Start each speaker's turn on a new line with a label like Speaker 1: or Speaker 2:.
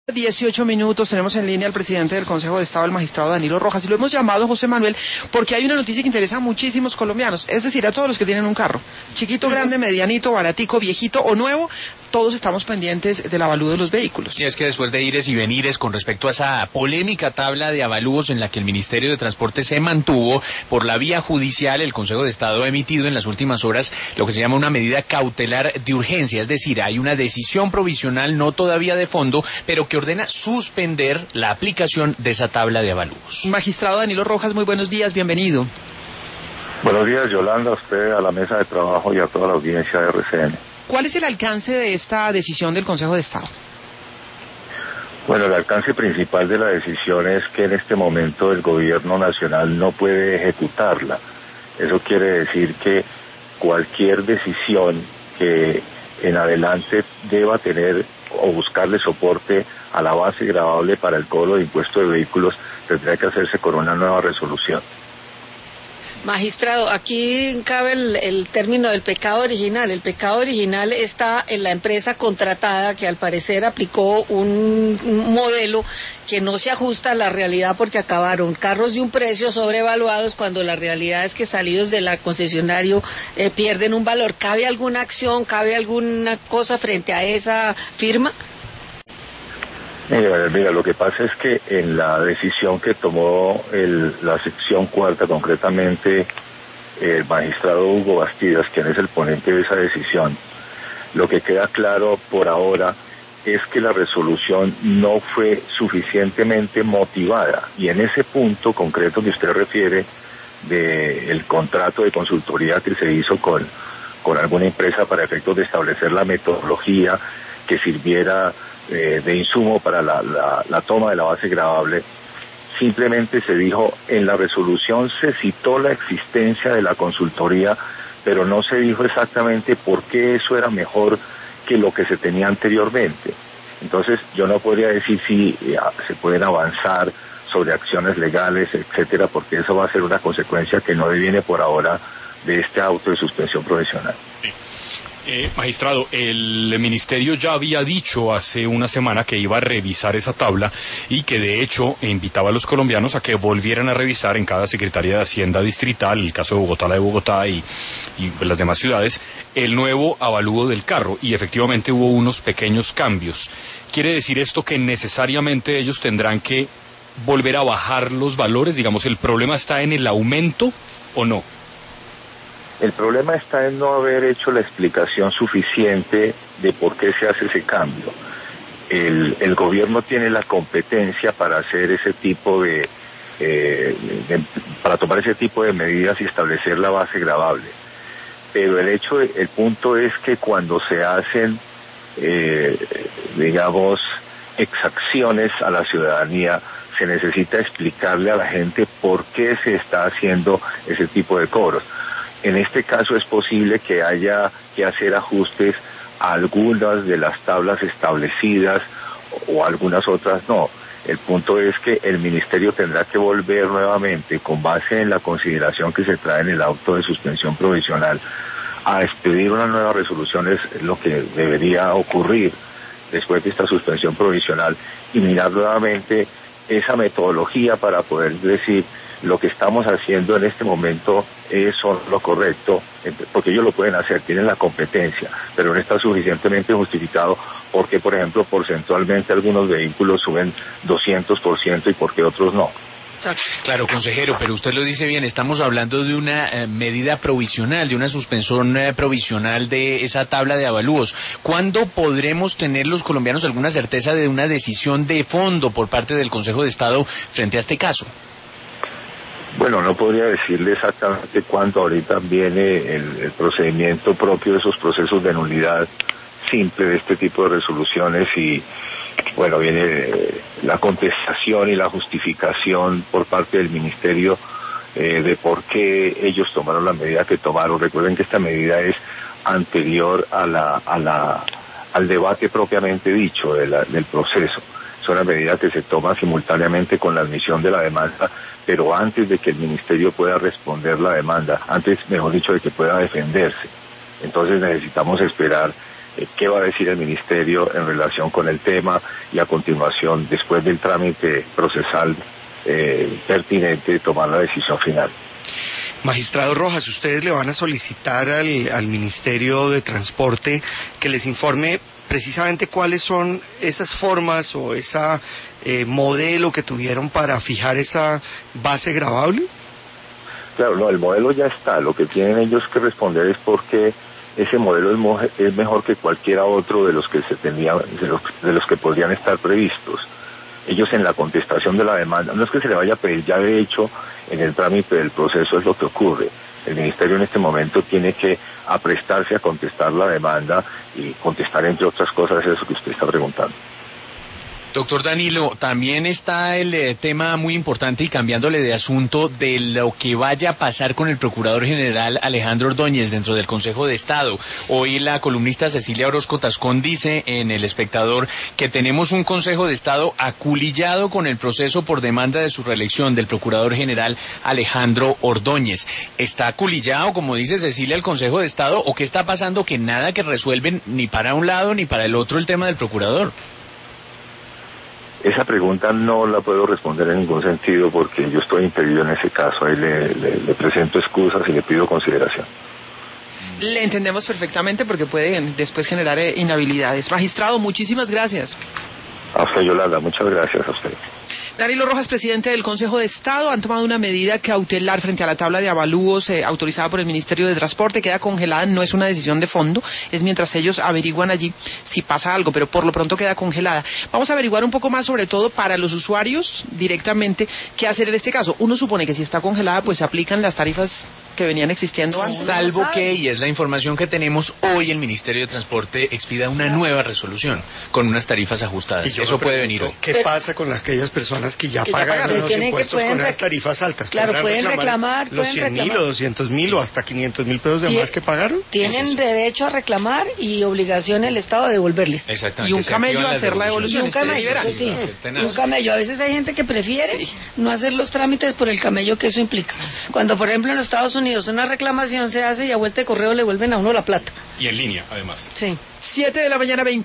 Speaker 1: 18 minutos, tenemos en línea al presidente del Consejo de Estado, el magistrado Danilo Rojas, y lo hemos llamado José Manuel porque hay una noticia que interesa a muchísimos colombianos, es decir, a todos los que tienen un carro, chiquito, grande, medianito, baratico, viejito o nuevo, todos estamos pendientes del avalúo de los vehículos.
Speaker 2: Y es que después de ires y venires con respecto a esa polémica tabla de avalúos en la que el Ministerio de Transporte se mantuvo por la vía judicial, el Consejo de Estado ha emitido en las últimas horas lo que se llama una medida cautelar de urgencia, es decir, hay una decisión provisional, no todavía de fondo, pero que ordena suspender la aplicación de esa tabla de avalúos.
Speaker 1: Magistrado Danilo Rojas, muy buenos días, bienvenido.
Speaker 3: Buenos días, Yolanda, a usted, a la mesa de trabajo y a toda la audiencia de RCN.
Speaker 1: ¿Cuál es el alcance de esta decisión del Consejo de Estado?
Speaker 3: Bueno, el alcance principal de la decisión es que en este momento el gobierno nacional no puede ejecutarla. Eso quiere decir que cualquier decisión que en adelante deba tener o buscarle soporte a la base gravable para el cobro de impuesto de vehículos tendría que hacerse con una nueva resolución.
Speaker 4: Magistrado, aquí cabe el término del pecado original. El pecado original está en la empresa contratada que al parecer aplicó un modelo que no se ajusta a la realidad porque acabaron carros de un precio sobrevaluados cuando la realidad es que salidos de la concesionario pierden un valor. ¿Cabe alguna acción, cabe alguna cosa frente a esa firma?
Speaker 3: Mira, lo que pasa es que en la decisión que tomó la sección cuarta, concretamente el magistrado Hugo Bastidas, quien es el ponente de esa decisión, lo que queda claro por ahora es que la resolución no fue suficientemente motivada, y en ese punto concreto que usted refiere del contrato de consultoría que se hizo con alguna empresa para efectos de establecer la metodología que sirviera de insumo para la toma de la base gravable, simplemente se dijo en la resolución, se citó la existencia de la consultoría, pero no se dijo exactamente por qué eso era mejor que lo que se tenía anteriormente. Entonces yo no podría decir si se pueden avanzar sobre acciones legales, etcétera, porque eso va a ser una consecuencia que no deviene por ahora de este auto de suspensión provisional.
Speaker 5: Sí. Magistrado, el ministerio ya había dicho hace una semana que iba a revisar esa tabla y que de hecho invitaba a los colombianos a que volvieran a revisar en cada Secretaría de Hacienda distrital, el caso de Bogotá, la de Bogotá y las demás ciudades, el nuevo avalúo del carro, y efectivamente hubo unos pequeños cambios. ¿Quiere decir esto que necesariamente ellos tendrán que volver a bajar los valores? Digamos, ¿el problema está en el aumento o no?
Speaker 3: El problema está en no haber hecho la explicación suficiente de por qué se hace ese cambio. El gobierno tiene la competencia para hacer ese tipo para tomar ese tipo de medidas y establecer la base gravable. Pero el punto es que cuando se hacen, exacciones a la ciudadanía, se necesita explicarle a la gente por qué se está haciendo ese tipo de cobros. En este caso es posible que haya que hacer ajustes a algunas de las tablas establecidas o algunas otras no. El punto es que el ministerio tendrá que volver nuevamente, con base en la consideración que se trae en el auto de suspensión provisional, a expedir una nueva resolución. Es lo que debería ocurrir después de esta suspensión provisional, y mirar nuevamente esa metodología para poder decir lo que estamos haciendo en este momento es lo correcto, porque ellos lo pueden hacer, tienen la competencia, pero no está suficientemente justificado porque, por ejemplo, porcentualmente algunos vehículos suben 200% y porque otros no.
Speaker 2: Claro, consejero, pero usted lo dice bien, estamos hablando de una medida provisional, de una suspensión provisional de esa tabla de avalúos. ¿Cuándo podremos tener los colombianos alguna certeza de una decisión de fondo por parte del Consejo de Estado frente a este caso?
Speaker 3: Bueno, no podría decirle exactamente cuándo. Ahorita viene el procedimiento propio de esos procesos de nulidad simple de este tipo de resoluciones, y bueno, viene la contestación y la justificación por parte del ministerio de por qué ellos tomaron la medida que tomaron. Recuerden que esta medida es anterior al debate propiamente dicho del proceso. Es una medida que se toma simultáneamente con la admisión de la demanda, pero antes de que el ministerio pueda responder la demanda, antes, mejor dicho, de que pueda defenderse. Entonces necesitamos esperar qué va a decir el ministerio en relación con el tema y a continuación, después del trámite procesal pertinente, tomar la decisión final.
Speaker 6: Magistrado Rojas, ustedes le van a solicitar al Ministerio de Transporte que les informe precisamente cuáles son esas formas o esa modelo que tuvieron para fijar esa base gravable.
Speaker 3: Claro, no, el modelo ya está. Lo que tienen ellos que responder es porque ese modelo es mejor que cualquiera otro de los que de los que podrían estar previstos. Ellos en la contestación de la demanda, no es que se le vaya a pedir, ya de hecho en el trámite del proceso es lo que ocurre. El ministerio en este momento tiene que aprestarse a contestar la demanda y contestar, entre otras cosas, eso que usted está preguntando.
Speaker 2: Doctor Danilo, también está el tema muy importante y cambiándole de asunto de lo que vaya a pasar con el Procurador General Alejandro Ordóñez dentro del Consejo de Estado. Hoy la columnista Cecilia Orozco Tascón dice en El Espectador que tenemos un Consejo de Estado aculillado con el proceso por demanda de su reelección del Procurador General Alejandro Ordóñez. ¿Está aculillado, como dice Cecilia, el Consejo de Estado o qué está pasando que nada que resuelven ni para un lado ni para el otro el tema del Procurador?
Speaker 3: Esa pregunta no la puedo responder en ningún sentido porque yo estoy impedido en ese caso. Ahí le presento excusas y le pido consideración.
Speaker 1: Le entendemos perfectamente porque puede después generar inhabilidades. Magistrado, muchísimas gracias.
Speaker 3: A usted, Yolanda, muchas gracias a usted.
Speaker 1: Danilo Rojas, presidente del Consejo de Estado, han tomado una medida cautelar frente a la tabla de avalúos autorizada por el Ministerio de Transporte. Queda congelada, no es una decisión de fondo, es mientras ellos averiguan allí si pasa algo, pero por lo pronto queda congelada. Vamos a averiguar un poco más, sobre todo para los usuarios directamente, qué hacer en este caso. Uno supone que si está congelada, pues se aplican las tarifas que venían existiendo antes.
Speaker 2: Salvo que, y es la información que tenemos hoy, el Ministerio de Transporte expida una nueva resolución con unas tarifas ajustadas. Eso puede venir hoy.
Speaker 6: ¿Qué pasa con aquellas personas que ya pagaron los impuestos con las tarifas altas?
Speaker 4: Claro, pueden reclamar
Speaker 6: los 100.000 o 200.000 o hasta 500.000 pesos de más que pagaron.
Speaker 4: Tienen derecho a reclamar y obligación el Estado a devolverles.
Speaker 2: Exactamente.
Speaker 1: Y un camello a hacer la devolución.
Speaker 4: Y un camello, eso sí. Un camello. A veces hay gente que prefiere no hacer los trámites por el camello que eso implica. Cuando, por ejemplo, en los Estados Unidos una reclamación se hace y a vuelta de correo le vuelven a uno la plata.
Speaker 5: Y en línea, además.
Speaker 4: Sí.
Speaker 1: 7 de la mañana, 20.